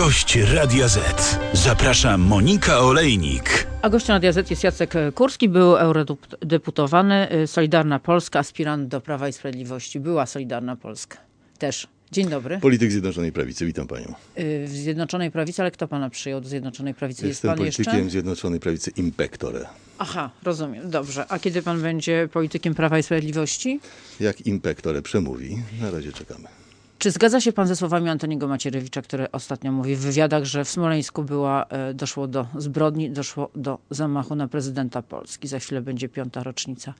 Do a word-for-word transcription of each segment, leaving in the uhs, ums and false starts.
Gość Radia Z. Zaprasza Monika Olejnik. A gościem Radia Z jest Jacek Kurski, był eurodeputowany, Solidarna Polska, aspirant do Prawa i Sprawiedliwości. Była Solidarna Polska też. Dzień dobry. Polityk Zjednoczonej Prawicy, witam panią. W Zjednoczonej Prawicy, ale kto pana przyjął do Zjednoczonej Prawicy? Jestem jest pan politykiem jeszcze? Zjednoczonej Prawicy in pectore. Aha, rozumiem. Dobrze. A kiedy pan będzie politykiem Prawa i Sprawiedliwości? Jak in pectore przemówi, na razie czekamy. Czy zgadza się pan ze słowami Antoniego Macierewicza, który ostatnio mówi w wywiadach, że w Smoleńsku była, doszło do zbrodni, doszło do zamachu na prezydenta Polski? Za chwilę będzie piąta rocznica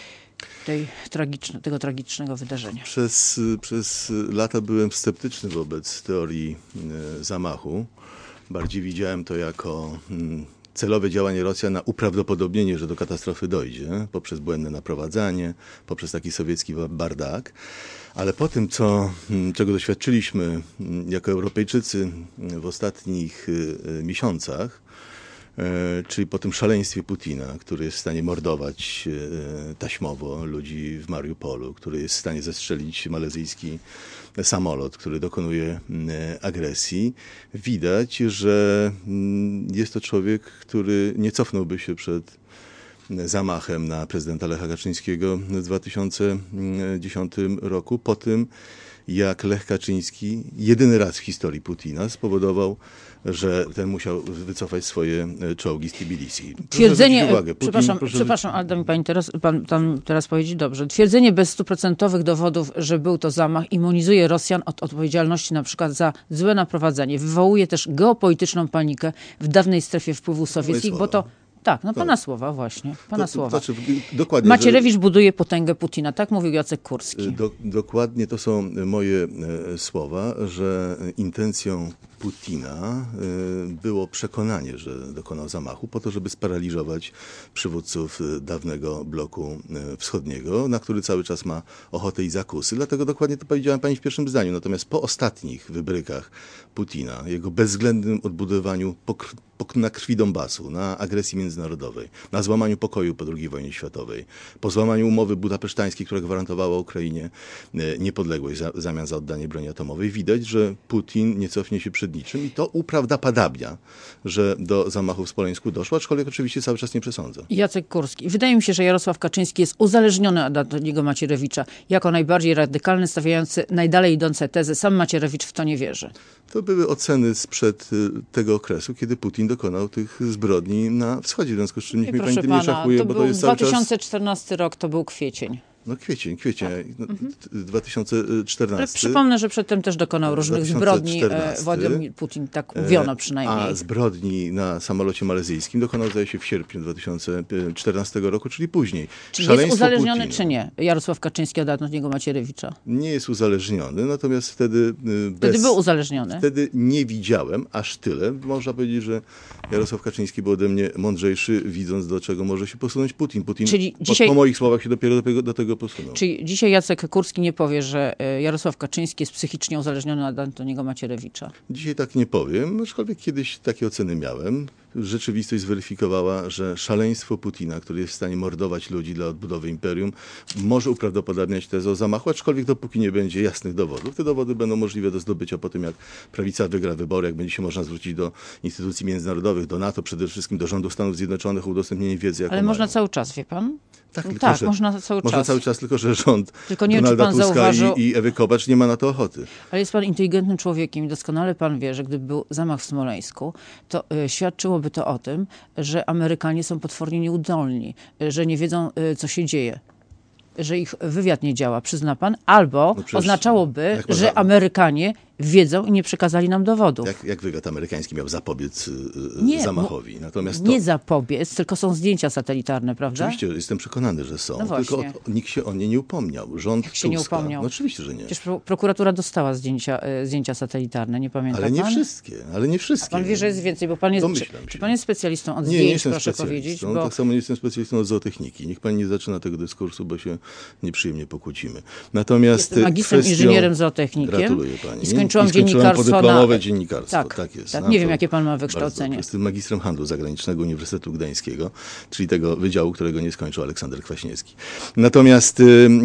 tej tragiczne, tego tragicznego wydarzenia. Przez, przez lata byłem sceptyczny wobec teorii e, zamachu. Bardziej widziałem to jako mm, celowe działanie Rosjan na uprawdopodobnienie, że do katastrofy dojdzie, poprzez błędne naprowadzanie, poprzez taki sowiecki bardak. Ale po tym, co, czego doświadczyliśmy jako Europejczycy w ostatnich miesiącach, czyli po tym szaleństwie Putina, który jest w stanie mordować taśmowo ludzi w Mariupolu, który jest w stanie zestrzelić malezyjski samolot, który dokonuje agresji, widać, że jest to człowiek, który nie cofnąłby się przed zamachem na prezydenta Lecha Kaczyńskiego w dwa tysiące dziesiątym roku, po tym jak Lech Kaczyński jedyny raz w historii Putina spowodował, że ten musiał wycofać swoje czołgi z Tbilisi. Twierdzenie, uwagę, Putin, przepraszam, proszę... przepraszam, ale da mi pani teraz, pan, tam teraz powiedzieć dobrze. Twierdzenie bez stuprocentowych dowodów, że był to zamach, immunizuje Rosjan od odpowiedzialności na przykład za złe naprowadzenie. Wywołuje też geopolityczną panikę w dawnej strefie wpływu sowieckich, bo to Tak, no pana tak. słowa właśnie, pana to, słowa. To znaczy, dokładnie, Macierewicz że... buduje potęgę Putina, tak mówił Jacek Kurski. Do, dokładnie to są moje e, słowa, że intencją Putina e, było przekonanie, że dokonał zamachu po to, żeby sparaliżować przywódców dawnego bloku e, wschodniego, na który cały czas ma ochotę i zakusy. Dlatego dokładnie to powiedziałem pani w pierwszym zdaniu. Natomiast po ostatnich wybrykach Putina, jego bezwzględnym odbudowaniu pokr- na krwi Donbasu, na agresji międzynarodowej, na złamaniu pokoju po drugiej wojnie światowej, po złamaniu umowy budapesztańskiej, która gwarantowała Ukrainie niepodległość w zamian za oddanie broni atomowej, widać, że Putin nie cofnie się przed niczym i to uprawdopodobnia, że do zamachu w Smoleńsku doszło, aczkolwiek oczywiście cały czas nie przesądzę. Jacek Kurski. Wydaje mi się, że Jarosław Kaczyński jest uzależniony od Antoniego Macierewicza jako najbardziej radykalny, stawiający najdalej idące tezy. Sam Macierewicz w to nie wierzy. To były oceny sprzed tego okresu, kiedy Putin dokonał tych zbrodni na wschodzie, w związku z czym niech mnie pani tym nie szachuje, to bo był to jest dwa tysiące czternasty cały czas... rok, to był kwiecień. No kwiecień, kwiecień, no, mhm. dwa tysiące czternasty. Ale przypomnę, że przedtem też dokonał różnych zbrodni. Władimir Putin, tak mówiono przynajmniej. A zbrodni na samolocie malezyjskim dokonał, zdaje się, w sierpniu dwa tysiące czternastego roku, czyli później. Czy jest uzależniony, Putina, czy nie, Jarosław Kaczyński od Antoniego Macierewicza? Nie jest uzależniony, natomiast wtedy... Bez, wtedy był uzależniony. Wtedy nie widziałem aż tyle. Można powiedzieć, że Jarosław Kaczyński był ode mnie mądrzejszy, widząc, do czego może się posunąć Putin. Putin Czyli po, dzisiaj... po moich słowach się dopiero do tego, do tego posunął. Czyli dzisiaj Jacek Kurski nie powie, że Jarosław Kaczyński jest psychicznie uzależniony od Antoniego Macierewicza? Dzisiaj tak nie powiem, aczkolwiek kiedyś takie oceny miałem. Rzeczywistość zweryfikowała, że szaleństwo Putina, który jest w stanie mordować ludzi dla odbudowy imperium, może uprawdopodobniać tezę o zamachu, aczkolwiek dopóki nie będzie jasnych dowodów. Te dowody będą możliwe do zdobycia po tym, jak prawica wygra wybory, jak będzie się można zwrócić do instytucji międzynarodowych, do NATO, przede wszystkim do rządu Stanów Zjednoczonych o udostępnienie wiedzy, jaką Ale można mają. cały czas, wie pan? Tak, tylko, tak że, można cały można czas. cały czas, tylko że rząd tylko nie Donalda wiem, czy pan Tuska zauważył... i, i Ewy Kopacz nie ma na to ochoty. Ale jest pan inteligentnym człowiekiem i doskonale pan wie, że gdyby był zamach w Smoleńsku, to y, świadczyłoby to o tym, że Amerykanie są potwornie nieudolni, y, że nie wiedzą, y, co się dzieje. Że ich wywiad nie działa, przyzna pan, albo no oznaczałoby, że za... Amerykanie wiedzą i nie przekazali nam dowodów. Jak, jak wywiad amerykański miał zapobiec nie, zamachowi? Natomiast nie to... zapobiec, tylko są zdjęcia satelitarne, prawda? Oczywiście, jestem przekonany, że są. No tylko o, nikt się o nie nie upomniał. Rząd Jak się Tuska, nie upomniał? No oczywiście, że nie. Przecież pro, prokuratura dostała zdjęcia, y, zdjęcia satelitarne, nie pamięta Ale nie pan? wszystkie, ale nie wszystkie. A pan wie, że jest więcej, bo pan jest, czy, czy pan jest specjalistą od zdjęć, nie, nie jestem proszę powiedzieć. Bo... Tak samo nie jestem specjalistą od zootechniki. Niech pani nie zaczyna tego dyskursu, bo się nieprzyjemnie pokłócimy. Natomiast Jestem magistrem, kwestią... inżynierem zootechnikiem. Gratuluję pani. I skończyłem skończyłam I skończyłem dziennikarstwo podyplomowe na... dziennikarstwo, tak, tak jest. Tak. Na Nie to wiem, jakie pan ma bardzo wykształcenie. dobrze. Jestem magistrem handlu zagranicznego Uniwersytetu Gdańskiego, czyli tego wydziału, którego nie skończył Aleksander Kwaśniewski. Natomiast,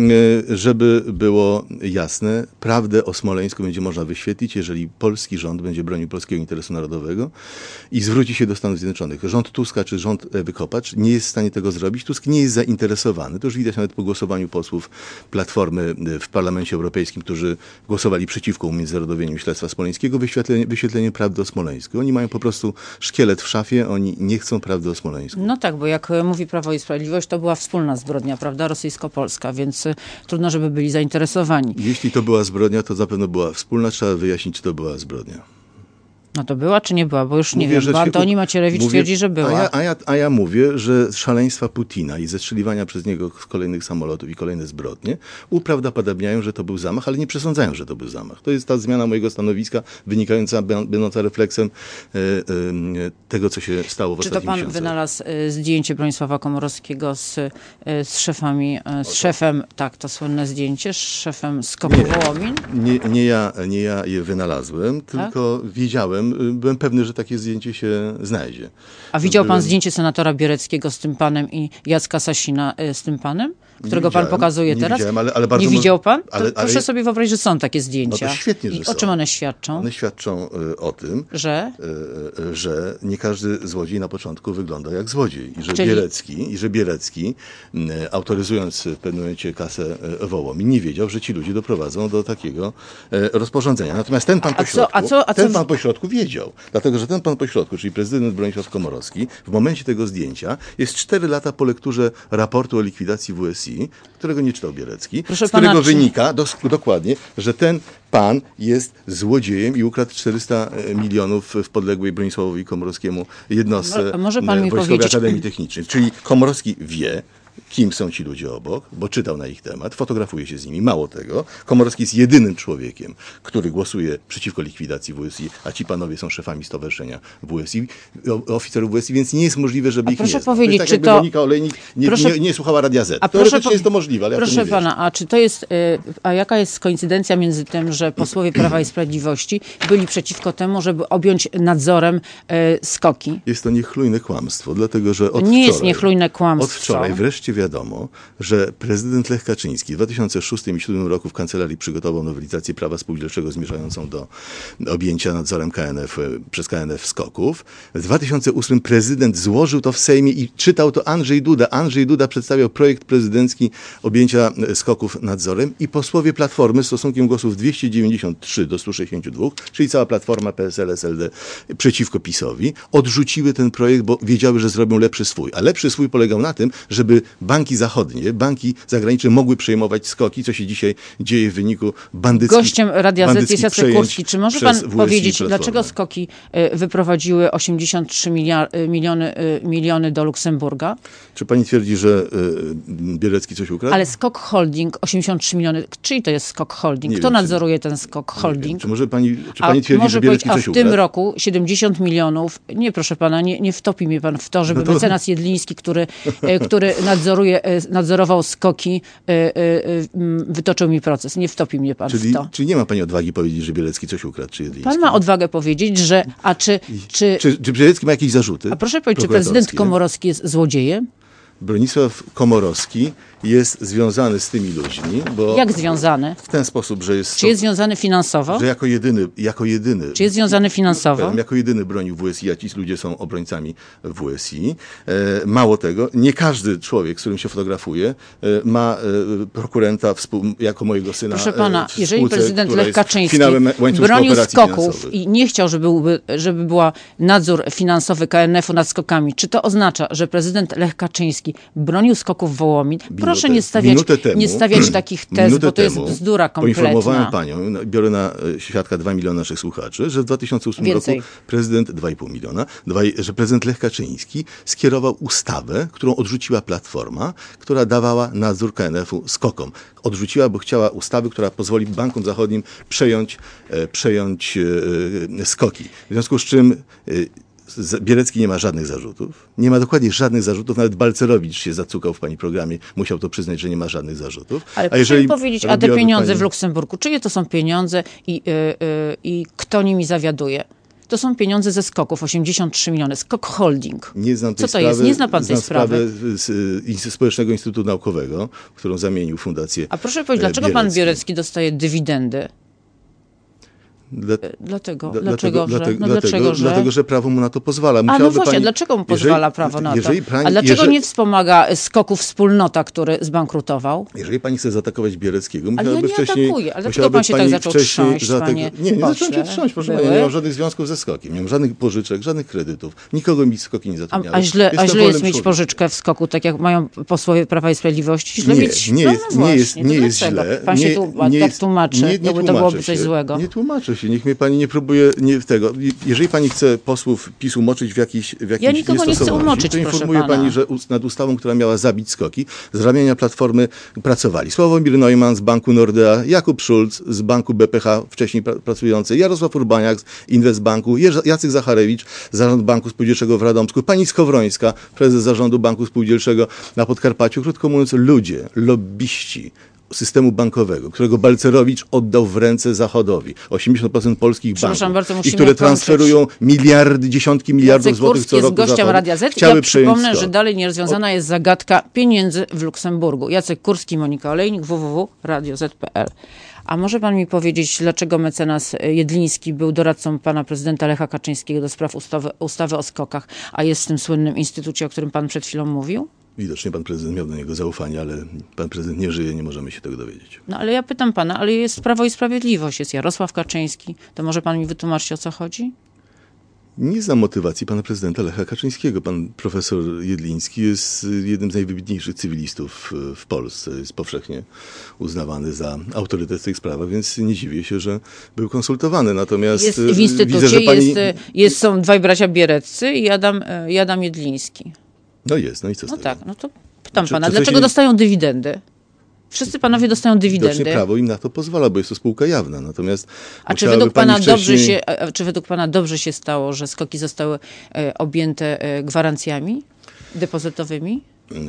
żeby było jasne, prawdę o Smoleńsku będzie można wyświetlić, jeżeli polski rząd będzie bronił polskiego interesu narodowego i zwróci się do Stanów Zjednoczonych. Rząd Tuska czy rząd Ewy Kopacz nie jest w stanie tego zrobić. Tusk nie jest zainteresowany. To już widać nawet po głosowaniu posłów Platformy w Parlamencie Europejskim, którzy głosowali przeciwko umiędzynarodowieniu śledztwa smoleńskiego, wyświetlenie, wyświetlenie prawdy o Smoleńsku. Oni mają po prostu szkielet w szafie, oni nie chcą prawdy o Smoleńsku. No tak, bo jak mówi Prawo i Sprawiedliwość, to była wspólna zbrodnia, prawda, rosyjsko-polska, więc trudno, żeby byli zainteresowani. Jeśli to była zbrodnia, to zapewne była wspólna. Trzeba wyjaśnić, czy to była zbrodnia. No to była, czy nie była? Bo już nie Mówię, wiem, bo Antoni Macierewicz mówię, twierdzi, że była. A ja, a, ja, a ja mówię, że z szaleństwa Putina i zestrzeliwania przez niego kolejnych samolotów i kolejne zbrodnie uprawdopodobniają, że to był zamach, ale nie przesądzają, że to był zamach. To jest ta zmiana mojego stanowiska wynikająca, będąca refleksem e, e, tego, co się stało w Czy to ostatnim pan miesiącu. wynalazł e, zdjęcie Bronisława Komorowskiego z, e, z szefami, e, z szefem, tak, to słynne zdjęcie, z szefem Skoku Wołomin? Nie, nie, ja, nie ja je wynalazłem, tylko tak? wiedziałem, byłem pewny, że takie zdjęcie się znajdzie. A widział pan byłem... zdjęcie senatora Biereckiego z tym panem i Jacka Sasina z tym panem? Którego pan pokazuje nie teraz? Widziałem, ale, ale bardzo nie widział pan? To ale, ale... proszę sobie wyobrazić, że są takie zdjęcia. No to świetnie, że I są. o czym one świadczą? One świadczą y, o tym, że? Y, y, że nie każdy złodziej na początku wygląda jak złodziej. I że Czyli... Bierecki, i że Bierecki y, autoryzując w pewnym momencie kasę y, Wołomin, nie wiedział, że ci ludzie doprowadzą do takiego y, rozporządzenia. Natomiast ten pan a pośrodku, co, a co, a ten co... pan pośrodku wiedział. Dlatego, że ten pan pośrodku, czyli prezydent Bronisław Komorowski, w momencie tego zdjęcia jest cztery lata po lekturze raportu o likwidacji W S I, którego nie czytał Bierecki, Proszę z którego pana, czy... wynika dos- dokładnie, że ten pan jest złodziejem i ukradł czterysta milionów w podległej Bronisławowi Komorowskiemu jednostce Może pan mi Wojskowej powiedzieć... Akademii Technicznej. Czyli Komorowski wie, kim są ci ludzie obok, bo czytał na ich temat, fotografuje się z nimi. Mało tego, Komorowski jest jedynym człowiekiem, który głosuje przeciwko likwidacji W S I, a ci panowie są szefami stowarzyszenia W S I, oficerów W S I, więc nie jest możliwe, żeby a ich proszę nie znał. powiedzieć, to jest tak, czy jakby to... Monika Olejnik nie, proszę... nie, nie słuchała Radia Z. A Teoretycznie proszę... jest to możliwe, ale proszę ja to nie pana, wierzę. a czy to jest, a jaka jest koincydencja między tym, że posłowie Prawa i Sprawiedliwości byli przeciwko temu, żeby objąć nadzorem SKOK-i? Jest to niechlujne kłamstwo, dlatego że od nie wczoraj, jest niechlujne kłamstwo. Od wczoraj wreszcie wiadomo, że prezydent Lech Kaczyński w dwa tysiące szóstym i dwa tysiące siódmym roku w kancelarii przygotował nowelizację prawa spółdzielczego zmierzającą do objęcia nadzorem K N F przez K N F SKOK-ów. W dwa tysiące ósmym prezydent złożył to w Sejmie i czytał to Andrzej Duda. Andrzej Duda przedstawiał projekt prezydencki objęcia SKOK-ów nadzorem i posłowie Platformy stosunkiem głosów dwieście dziewięćdziesiąt trzy do stu sześćdziesięciu dwóch, czyli cała Platforma, P S L, S L D przeciwko PiS-owi, odrzuciły ten projekt, bo wiedziały, że zrobią lepszy swój. A lepszy swój polegał na tym, żeby banki zachodnie, banki zagraniczne mogły przejmować SKOK-i, co się dzisiaj dzieje w wyniku bandyckich Gościem Radia Z jest Jacek Kurski. Czy może pan powiedzieć, dlaczego SKOK-i wyprowadziły osiemdziesiąt trzy miliony, miliony do Luksemburga? Czy pani twierdzi, że Bierecki coś ukradł? Ale SKOK Holding, osiemdziesiąt trzy miliony. Czyj to jest SKOK Holding? Nie Kto wiem, nadzoruje czy... ten SKOK Holding? Czy może pani, czy pani twierdzi, może że Bierecki coś ukradł? A w ukradł? tym roku siedemdziesiąt milionów, nie proszę pana, nie, nie wtopi mnie pan w to, żeby no to... mecenas Jedliński, który, który nadzoruje, nadzorował SKOK-i, wytoczył mi proces. Nie wtopi mnie pan czyli, w to. Czyli nie ma pani odwagi powiedzieć, że Bielecki coś ukradł, czy Jedliński? Pan ma odwagę powiedzieć, że... A czy, czy, czy, czy Bielecki ma jakieś zarzuty? A proszę powiedzieć, czy prezydent Komorowski jest złodziejem? Bronisław Komorowski jest związany z tymi ludźmi, bo... Jak związany? W ten sposób, że jest... Czy jest związany finansowo? Że jako jedyny... Jako jedyny Czy jest związany finansowo? Jako jedyny bronił W S I, a ci ludzie są obrońcami W S I. E, mało tego, nie każdy człowiek, z którym się fotografuje, e, ma e, prokurenta współ, jako mojego syna. Proszę pana, e, jeżeli spółce, prezydent Lech Kaczyński bronił SKOK-ów i nie chciał, żeby, żeby była nadzór finansowy K N F-u nad SKOK-ami, czy to oznacza, że prezydent Lech Kaczyński bronił SKOK-ów Wołomin? Proszę Minutę, nie stawiać, temu, nie stawiać takich tez, bo to jest bzdura kompletna. Poinformowałem panią, biorę na świadka dwa miliony naszych słuchaczy, że w dwa tysiące ósmym Więcej. roku prezydent, dwa i pół miliona, dwa, że prezydent Lech Kaczyński skierował ustawę, którą odrzuciła Platforma, która dawała nadzór K N F-u SKOK-om. Odrzuciła, bo chciała ustawy, która pozwoli bankom zachodnim przejąć, e, przejąć e, SKOK-i. W związku z czym e, Bierecki nie ma żadnych zarzutów. Nie ma dokładnie żadnych zarzutów. Nawet Balcerowicz się zacukał w pani programie. Musiał to przyznać, że nie ma żadnych zarzutów. Ale a proszę jeżeli mi powiedzieć, a te robiłaby pieniądze pani... w Luksemburgu, czyje to są pieniądze i, yy, yy, i kto nimi zawiaduje? To są pieniądze ze skoków, osiemdziesiąt trzy miliony. Skok Holding. Nie znam tej Co to sprawy, jest? Nie zna pan tej znam sprawy? z, z Społecznego Instytutu Naukowego, którą zamienił Fundację A proszę powiedzieć, dlaczego Bierecki. pan Bierecki dostaje dywidendy? Dla, Dlatego, dla, dlaczego, że? dlatego, No dlaczego, że? dlatego, że prawo mu na to pozwala. A no Musiałaby właśnie, pani, dlaczego mu jeżeli- pozwala prawo na to? jeżeli pani- A dlaczego jeżeli- nie wspomaga skoków Wspólnota, który zbankrutował? Jeżeli pani chce zaatakować Biereckiego, Ale ja musiałaby nie wcześniej... atakuję. Ale dlaczego musiałaby pan się tak pani zaczął wcześniej trząść, zaatakować- panie Nie, nie zacząłem się pośle? trząść, proszę Były? pani. Nie mam żadnych związków ze Skokiem. Nie mam żadnych pożyczek, żadnych kredytów. Nikogo mi Skoki nie A, zatrudniały. a źle, a Jestem źle jest wolnym mieć człowiekiem. pożyczkę w skoku, tak jak mają posłowie Prawa i Sprawiedliwości? Źle Nie, mieć... nie no, jest, no nie jest, właśnie, nie to jest dlaczego? źle. Pan nie, się tu nie tak jest- tłumaczy, nie, nie jakby to tłumaczę byłoby coś się, złego. Nie tłumaczę się, niech mnie pani nie próbuje nie w tego. Jeżeli pani chce posłów PiS umoczyć w jakiejś w jakiejś Ja nikogo nie chcę niestosowności, umoczyć, to proszę informuję pana. pani, że ust- nad ustawą, która miała zabić Skoki, z ramienia Platformy pracowali Sławomir Neumann z Banku Nordea, Jakub Schulz z Banku B P H, wcześniej pra- pracujący, Jarosław Urbaniak z Inwestbanku, Jerza- Jacek Zacharewicz, Zarząd Banku Spółdzielczego w Radomsku, pani Skowrońska, prezes Zarządu Banku Spółdzielczego na Podkarpaciu. Krótko mówiąc, ludzie, lobbyści systemu bankowego, którego Balcerowicz oddał w ręce Zachodowi. osiemdziesiąt procent polskich Przepraszam banków. bardzo, I musimy które kończyć. transferują miliardy, dziesiątki miliardów Jacek złotych Kurski co jest roku gościem Zachodowi. Radia Z. Chciały Ja przejąć przypomnę, skok. że dalej nierozwiązana jest zagadka pieniędzy w Luksemburgu. Jacek Kurski, Monika Olejnik, w w w kropka radio zet kropka p l. A może pan mi powiedzieć, dlaczego mecenas Jedliński był doradcą pana prezydenta Lecha Kaczyńskiego do spraw ustawy, ustawy o skokach, a jest w tym słynnym instytucie, o którym pan przed chwilą mówił? Widocznie pan prezydent miał do niego zaufanie, ale pan prezydent nie żyje, nie możemy się tego dowiedzieć. No ale ja pytam pana, ale jest Prawo i Sprawiedliwość, jest Jarosław Kaczyński. To może pan mi wytłumaczyć, o co chodzi? Nie znam motywacji pana prezydenta Lecha Kaczyńskiego. Pan profesor Jedliński jest jednym z najwybitniejszych cywilistów w Polsce. Jest powszechnie uznawany za autorytet w tych sprawach, więc nie dziwię się, że był konsultowany. Natomiast Jest w instytucie, widzę, że pani... jest, jest, są dwaj bracia Biereccy i Adam, i Adam Jedliński. No jest, no i co z No tego? tak, no to pytam Czy- pana, czy coś dlaczego nie- dostają dywidendy? Wszyscy panowie dostają Widocznie dywidendy. prawo im na to pozwala, bo jest to spółka jawna. Natomiast A czy musiałaby według pani pana dobrze wcześniej- się, a czy według pana dobrze się stało, że skoki zostały e, objęte e, gwarancjami depozytowymi?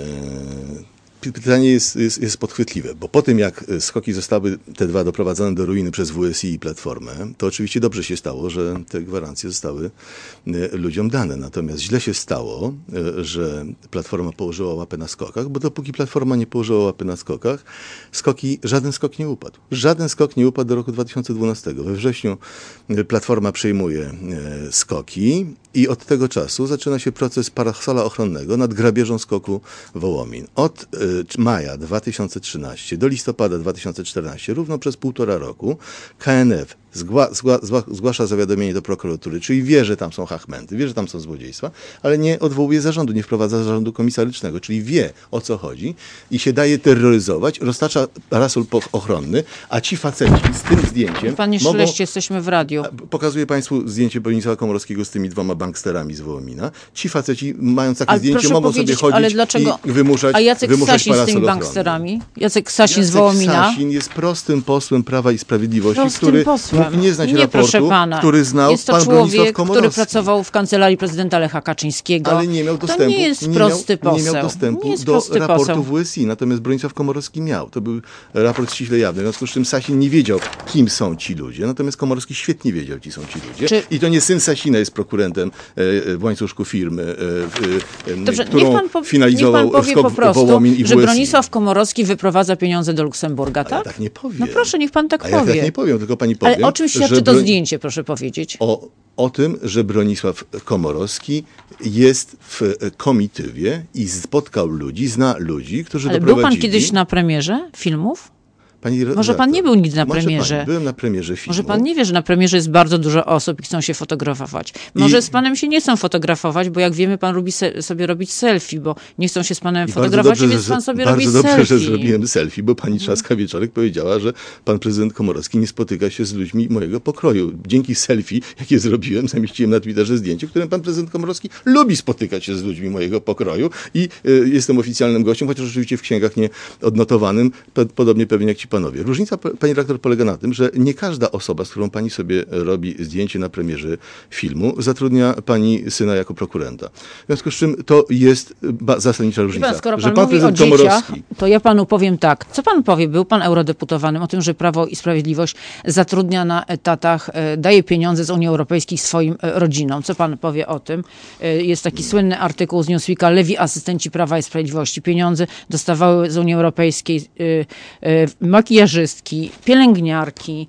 E, Pytanie jest, jest, jest podchwytliwe, bo po tym jak skoki zostały te dwa doprowadzone do ruiny przez W S I i Platformę, to oczywiście dobrze się stało, że te gwarancje zostały e, ludziom dane. Natomiast źle się stało, e, że Platforma położyła łapę na skokach, bo dopóki Platforma nie położyła łapy na skokach, skoki, żaden skok nie upadł. Żaden skok nie upadł do roku dwa tysiące dwunastego. We wrześniu e, Platforma przejmuje e, skoki i od tego czasu zaczyna się proces parasola ochronnego nad grabieżą skoku Wołomin. Od e, maja dwa tysiące trzynastego do listopada dwa tysiące czternastego, równo przez półtora roku, K N F zgła, zgła, zgła, zgłasza zawiadomienie do prokuratury, czyli wie, że tam są hachmenty, wie, że tam są złodziejstwa, ale nie odwołuje zarządu, nie wprowadza zarządu komisarycznego, czyli wie, o co chodzi i się daje terroryzować, roztacza parasol po- ochronny, a ci faceci z tym zdjęciem Panie mogą... Szeleście, jesteśmy w radiu. Pokazuję państwu zdjęcie Bronisława Komorowskiego z tymi dwoma banksterami z Wołomina. Ci faceci, mając takie Ale zdjęcie, proszę mogą powiedzieć, sobie chodzić ale dlaczego? i wymuszać, A Jacek wymuszać Sasin z parasol tymi ochronny. banksterami? Jacek Sasin z Jacek Wołomina? Sasin jest prostym posłem Prawa i Sprawiedliwości, Prostym który posłem. mógł nie znać Nie, raportu, proszę pana. który znał Jest to pan Bronisław człowiek, Komorowski. który pracował w kancelarii prezydenta Lecha Kaczyńskiego. Ale nie miał dostępu, To nie jest nie prosty miał, poseł. nie miał dostępu Nie jest do prosty raportu poseł. W S I, natomiast Bronisław Komorowski miał. To był raport ściśle jawny, w związku z czym Sasin nie wiedział, kim są ci ludzie, natomiast Komorowski świetnie wiedział, kim są ci ludzie. Czy- I to nie syn Sasina jest prokurentem e, w łańcuszku firmy, e, w, e, Dobrze, którą niech pan, po, niech finalizował pan powie skok po prostu, Wołomin i że W S I. Bronisław Komorowski wyprowadza pieniądze do Luksemburga, A tak? ja tak nie powiem. No proszę, niech pan tak A ja powie. tak nie powiem, tylko pani powiem, Ale o czym świadczy że to Broń- zdjęcie, proszę powiedzieć? O, o tym, że Bronisław Komorowski jest w komitywie i spotkał ludzi, zna ludzi, którzy Ale był doprowadzili... pan kiedyś na premierze filmów? Pani Może pan nie był nigdy na Może premierze. Pani, byłem na premierze filmu. Może pan nie wie, że na premierze jest bardzo dużo osób i chcą się fotografować. Może I- z panem się nie chcą fotografować, bo jak wiemy, pan lubi se, sobie robić selfie, bo nie chcą się z panem I fotografować, bardzo dobrze, więc że- pan sobie bardzo robi dobrze, selfie. że zrobiłem selfie, bo pani Trzaska-Wieczorek powiedziała, że pan prezydent Komorowski nie spotyka się z ludźmi mojego pokroju. Dzięki selfie, jakie zrobiłem, zamieściłem na Twitterze zdjęcie, w którym pan prezydent Komorowski lubi spotykać się z ludźmi mojego pokroju i y, jestem oficjalnym gościem, chociaż oczywiście w księgach nie odnotowanym, po, podobnie pewnie jak ci panowie, różnica, pani redaktor, polega na tym, że nie każda osoba, z którą pani sobie robi zdjęcie na premierze filmu, zatrudnia pani syna jako prokurenta. W związku z czym to jest zasadnicza różnica. Pan, skoro pan, że pan mówi o prezydent dzieciach, Komorowski... to ja panu powiem tak. Co pan powie? Był pan eurodeputowanym o tym, że Prawo i Sprawiedliwość zatrudnia na etatach, daje pieniądze z Unii Europejskiej swoim rodzinom. Co pan powie o tym? Jest taki słynny artykuł z Newsweeka, lewi asystenci Prawa i Sprawiedliwości. Pieniądze dostawały z Unii Europejskiej makijażystki, pielęgniarki.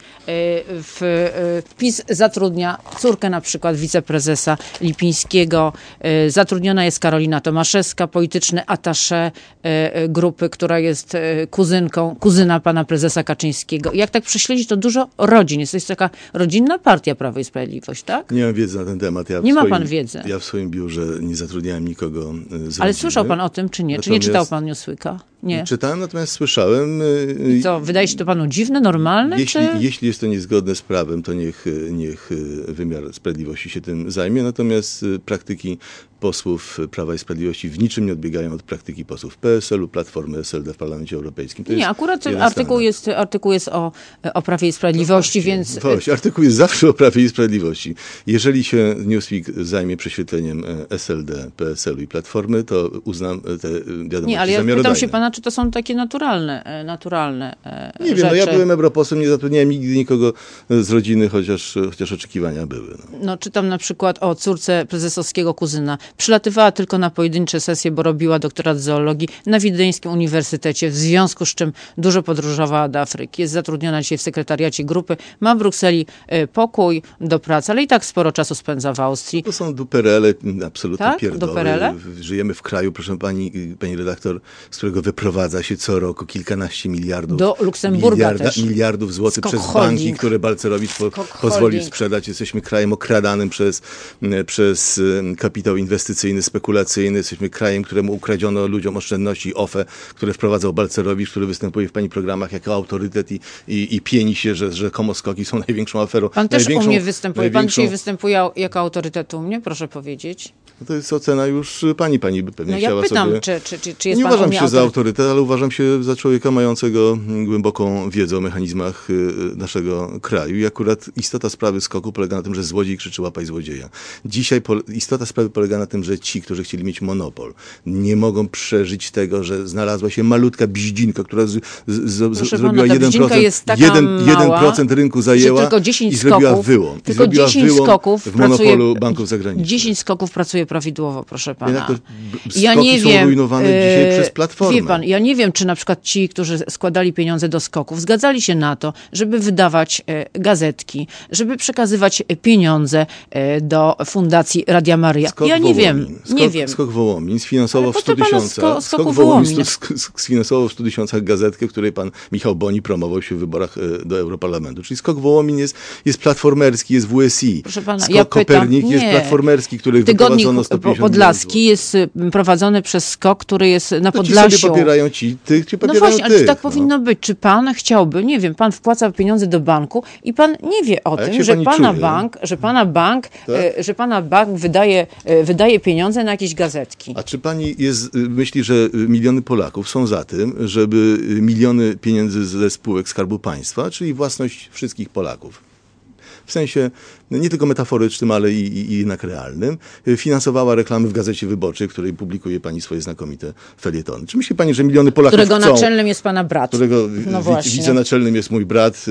W, PiS zatrudnia córkę na przykład wiceprezesa Lipińskiego. Zatrudniona jest Karolina Tomaszewska, polityczny attaché grupy, która jest kuzynką, kuzyna pana prezesa Kaczyńskiego. I jak tak prześledzić, to dużo rodzin. Jest to jest taka rodzinna partia Prawo i Sprawiedliwość, tak? Nie mam wiedzy na ten temat. Ja nie swoim, ma pan wiedzy. Ja w swoim biurze nie zatrudniałem nikogo z Ale rodziny. słyszał pan o tym, czy nie? Natomiast... Czy nie czytał pan Newsweeka? Nie. Czytałem, natomiast słyszałem. I co, wydaje się to panu dziwne, normalne? Jeśli, czy... jeśli jest to niezgodne z prawem, to niech, niech wymiar sprawiedliwości się tym zajmie. Natomiast praktyki posłów Prawa i Sprawiedliwości w niczym nie odbiegają od praktyki posłów P S L u, Platformy, S L D w Parlamencie Europejskim. To nie, akurat artykuł jest, artykuł jest o, o Prawie i Sprawiedliwości, no więc... Właśnie, artykuł jest zawsze o Prawie i Sprawiedliwości. Jeżeli się Newsweek zajmie prześwietleniem S L D, P S L u i Platformy, to uznam te wiadomości Nie, ale ja pytam zamiarodajne. się pana, czy to są takie naturalne, naturalne Nie rzeczy. wiem, no ja byłem europosłem, nie zatrudniałem nigdy nikogo z rodziny, chociaż, chociaż oczekiwania były. No. no, czytam na przykład o córce prezesowskiego kuzyna. Przylatywała tylko na pojedyncze sesje, bo robiła doktorat z zoologii na Wiedeńskim Uniwersytecie, w związku z czym dużo podróżowała do Afryki. Jest zatrudniona dzisiaj w sekretariacie grupy, ma w Brukseli pokój do pracy, ale i tak sporo czasu spędza w Austrii. To są duperele, absolutnie tak? pierdoły. Duperele? Żyjemy w kraju, proszę pani, pani redaktor, z którego wyprowadza się co roku kilkanaście miliardów. Do Luksemburga miliarda, też. miliardów złotych Skok przez holding. banki, które Balcerowicz po, pozwolił sprzedać. Jesteśmy krajem okradanym przez, przez kapitał inwestycyjny, spekulacyjny. Jesteśmy krajem, któremu ukradziono ludziom oszczędności O F E, które wprowadzał Balcerowicz, który występuje w pani programach jako autorytet i, i, i pieni się, że rzekomo skoki są największą aferą. Pan też u mnie występuje. Pan największą... dzisiaj występuje jako autorytet u mnie, proszę powiedzieć. No to jest ocena już pani, pani by pewnie no chciała ja pytam, sobie... czy, czy, czy, czy jest Nie pan uważam się autorytet? za autorytet, ale uważam się za człowieka mającego głęboką wiedzę o mechanizmach naszego kraju. I akurat istota sprawy skoku polega na tym, że złodziej krzyczy łapaj złodzieja. Dzisiaj po... istota sprawy polega na tym, że ci, którzy chcieli mieć monopol, nie mogą przeżyć tego, że znalazła się malutka bździnka, która z, z, z, zrobiła pana, jeden procent, jest taka jeden, mała, jeden procent rynku zajęła tylko dziesięć i zrobiła skoków, wyłom. I tylko zrobiła dziesięć wyłom skoków w monopolu pracuje, banków zagranicznych. dziesięć skoków pracuje prawidłowo, proszę pana. Jednak to ja skoki nie są wiem, rujnowane dzisiaj przez Platformę. Wie pan, ja nie wiem, czy na przykład ci, którzy składali pieniądze do skoków, zgadzali się na to, żeby wydawać e, gazetki, żeby przekazywać pieniądze e, do Fundacji Radia Maryja. Skok ja nie Wołomin. wiem, Skok, nie wiem. Skok Wołomin sfinansował w stu tysiącach. Sko, Skok Wołomin sfinansował w stu tysiącach gazetkę, w której pan Michał Boni promował się w wyborach e, do Europarlamentu. Czyli Skok Wołomin jest, jest platformerski, jest W S I. Proszę pana, Skok ja Kopernik pytam, jest nie. platformerski, który Tygodnik wyprowadzono sto pięćdziesiąt Podlaski jest prowadzony przez Skok, który jest na to Podlasiu. Ci sobie popierają ci, tych, ci No popierają właśnie, ale tych, czy tak no. powinno być? Czy pan chciałby, nie wiem, pan wpłaca pieniądze do banku i pan nie wie o A jak tym, się że pani pana czuje? bank, że pana bank, Tak? e, że pana bank wydaje, e, wydaje pieniądze na jakieś gazetki. A czy pani jest, myśli, że miliony Polaków są za tym, żeby miliony pieniędzy ze spółek Skarbu Państwa, czyli własność wszystkich Polaków, w sensie no nie tylko metaforycznym, ale i, i, i jednak realnym, finansowała reklamy w Gazecie Wyborczej, w której publikuje pani swoje znakomite felietony. Czy myśli pani, że miliony Polaków Którego chcą... naczelnym jest pana brat. Którego No wi- właśnie. wicenaczelnym jest mój brat,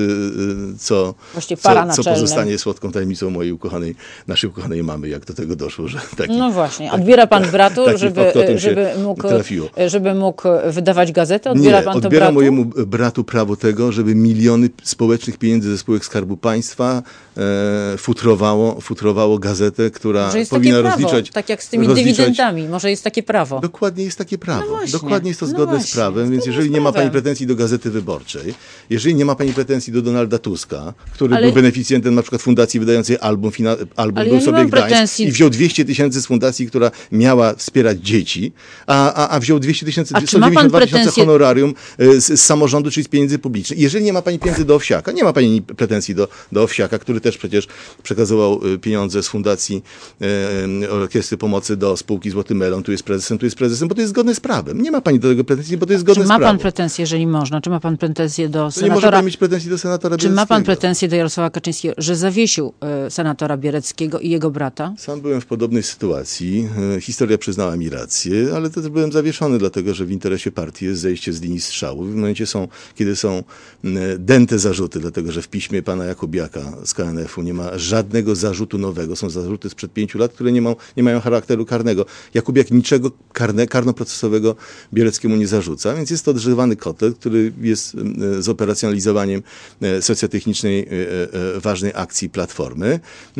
co, Właściwie co, para co naczelnym. pozostanie słodką tajemnicą mojej ukochanej, naszej ukochanej mamy, jak do tego doszło, że taki... No właśnie. Odbiera pan bratu, taki żeby, fakt o tym się żeby, mógł, trafiło. żeby mógł wydawać gazetę? Odbiera Nie, pan to odbiera bratu? mojemu bratu prawo tego, żeby miliony społecznych pieniędzy ze spółek Skarbu Państwa e, futrowało, futrowało gazetę, która Może jest powinna takie prawo, rozliczać... tak jak z tymi rozliczać- dywidendami. Może jest takie prawo. Dokładnie jest takie prawo. No właśnie. Dokładnie jest to No zgodne z właśnie. prawem, więc Zgodne jeżeli z nie ma prawem. pani pretensji do Gazety Wyborczej, jeżeli nie ma pani pretensji do Donalda Tuska, który Ale- był beneficjentem na przykład fundacji wydającej album, fina, album Ale był ja nie sobie mam Gdańsk pretensji- i wziął dwieście tysięcy z fundacji, która miała wspierać dzieci, a, a, a wziął dwieście tysięcy, A czy ma pan sto dziewięćdziesiąt dwa tysiące pretensje- honorarium z, z samorządu, czyli z pieniędzy publicznych. Jeżeli nie ma pani pieniędzy do Owsiaka, nie ma pani pretensji do, do Owsiaka, który też przecież przekazywał pieniądze z fundacji Orkiestry Pomocy do spółki Złoty Melon, tu jest prezesem, tu jest prezesem, bo to jest zgodne z prawem. Nie ma pani do tego pretensji, bo to jest zgodne Czy z ma prawem. pan pretensje, jeżeli można? Czy ma pan pretensje do To senatora? nie może pan mieć pretensji do senatora Czy Biereckiego. ma pan pretensje do Jarosława Kaczyńskiego, że zawiesił y, senatora Biereckiego i jego brata? Sam byłem w podobnej sytuacji. Historia przyznała mi rację, ale też byłem zawieszony, dlatego że w interesie partii jest zejście z linii strzału. W momencie, są, kiedy są dęte zarzuty, dlatego że w piśmie pana Jakubiaka z K N F-u nie ma żadnego zarzutu nowego. Są zarzuty sprzed pięciu lat, które nie, ma, nie mają charakteru karnego. Jakubiak niczego karne, karnoprocesowego Biereckiemu nie zarzuca, więc jest to odżywany kotlet, który jest z operacjonalizowaniem socjotechnicznej ważnej akcji Platformy.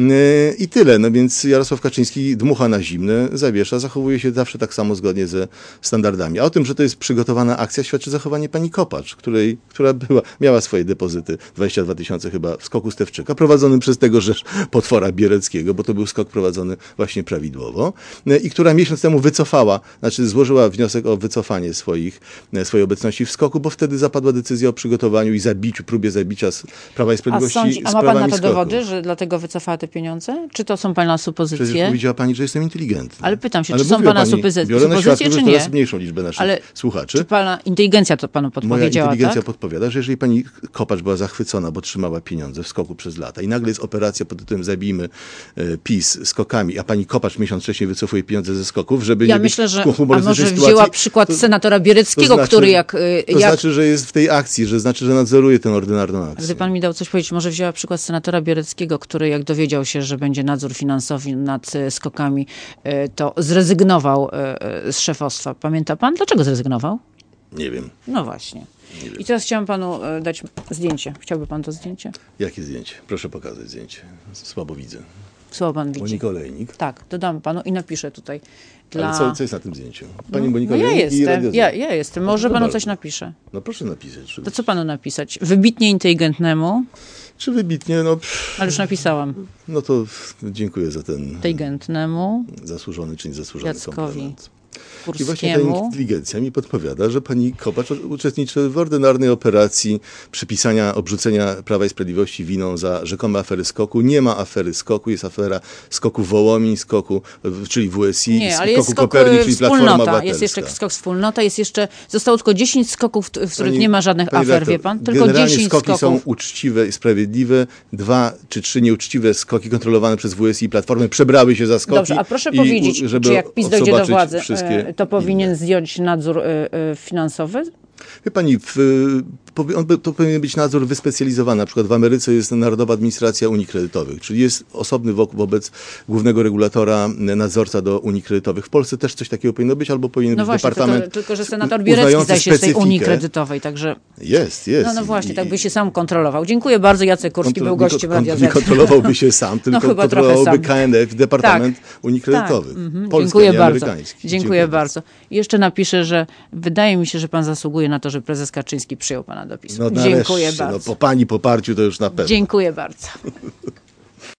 I tyle. No więc Jarosław Kaczyński dmucha na zimne, zawiesza, zachowuje się zawsze tak samo zgodnie ze standardami. A o tym, że to jest przygotowana akcja, świadczy zachowanie pani Kopacz, której, która była, miała swoje depozyty, dwadzieścia dwa tysiące chyba w skoku Stefczyka, prowadzonym przez tego rzecz potwora Biereckiego, bo to był skok prowadzony właśnie prawidłowo, i która miesiąc temu wycofała, znaczy złożyła wniosek o wycofanie swoich, swojej obecności w skoku, bo wtedy zapadła decyzja o przygotowaniu i zabiciu, próbie zabicia z Prawa i A, Sprawiedliwości. sądzi, a ma pan na to dowody, że dlatego wycofała te pieniądze? Czy to są pana supozycje? Przecież powiedziała pani, że jestem inteligentny. Ale pytam się, Ale czy są mówiła pana pani, supozycje, biorę na supozycje świadku, czy że to jest nie? mniejszą liczbę naszych Ale słuchaczy. Czy pana inteligencja to panu podpowiedziała, Moja inteligencja tak? podpowiada, że jeżeli pani Kopacz była zachwycona, bo trzymała pieniądze w skoku przez lata i nagle jest operacja pod tytułem Zabijmy e, PiS skokami, a pani Kopacz miesiąc wcześniej wycofuje pieniądze ze skoków, żeby Ja nie myślę, być że w humorystycznej a może sytuacji, wzięła przykład to, senatora Biereckiego, to znaczy, który jak... To jak znaczy, że jest w tej akcji, że znaczy, że nadzoruje tę ordynarną akcję. Gdy pan mi dał coś powiedzieć, może wzięła przykład senatora Biereckiego, który jak dowiedział się, że będzie nadzór finansowy nad e, skokami, e, to zrezygnował e, e, z szefostwa. Pamięta pan? Dlaczego zrezygnował? Nie wiem. No właśnie. I teraz chciałam panu e, dać zdjęcie. Chciałby pan to zdjęcie? Jakie zdjęcie? Proszę pokazać zdjęcie. Słabo widzę. Słabo pan widzi. Monika Olejnik. Tak, dodam panu i napiszę tutaj. Dla... Ale co, co jest na tym zdjęciu? Pani no, Monika no ja Olejnik i jestem, Radio ja, Z. ja jestem. Może No panu bardzo. coś napiszę. No proszę napisać. Czy, To co panu napisać? Wybitnie inteligentnemu, czy wybitnie? No, pff, ale już napisałam. no to dziękuję za ten Inteligentnemu, zasłużony czy niezasłużony Jackowi komplement. I właśnie ta Kurskiemu. inteligencja mi podpowiada, że pani Kopacz uczestniczy w ordynarnej operacji przypisania, obrzucenia Prawa i Sprawiedliwości winą za rzekome afery skoku. Nie ma afery skoku, jest afera skoku Wołomin, skoku, czyli W S I, Nie, ale skoku jest skok Kopernik, czyli Platforma wspólnota. Obywatelska. Jest jeszcze skok wspólnota, jest jeszcze, zostało tylko dziesięć skoków, w których Pani- nie ma żadnych pani afer, redaktor, wie pan? Tylko generalnie dziesięć skoki skoków. są uczciwe i sprawiedliwe. Dwa czy trzy nieuczciwe skoki kontrolowane przez W S I i Platformę przebrały się za skoki. Dobrze, a proszę i, powiedzieć, żeby czy jak PiS dojdzie do odzobaczyć władzy, wszystkie e, to powinien inne. zdjąć nadzór e, e, finansowy? Wie pani, w, powi- on, by- to powinien być nadzór wyspecjalizowany. Na przykład w Ameryce jest Narodowa Administracja Unii Kredytowych, czyli jest osobny wo- wobec głównego regulatora nadzorca do Unii Kredytowych. W Polsce też coś takiego powinno być, albo powinien No być właśnie, departament tylko, tylko że senator Bierecki uznający zdaje się z tej Unii specyfikę. Kredytowej, także Jest, jest. no, no właśnie, I- tak by się sam kontrolował. Dziękuję bardzo, Jacek Kurski kontro- był nie gościem ko- Radia Nie Z. kontrolowałby się sam, tylko chyba trochę kontrolowałby sam. K N F, Departament Unii Kredytowych. Tak, mhm, Polski, dziękuję a nie bardzo. amerykański. Dziękuję bardzo. I jeszcze napiszę, że wydaje mi się, że pan zasługuje na to, że prezes Kaczyński przyjął pana do PiSu. No, Dziękuję nareszcie, bardzo. No, po pani poparciu to już na pewno. Dziękuję bardzo.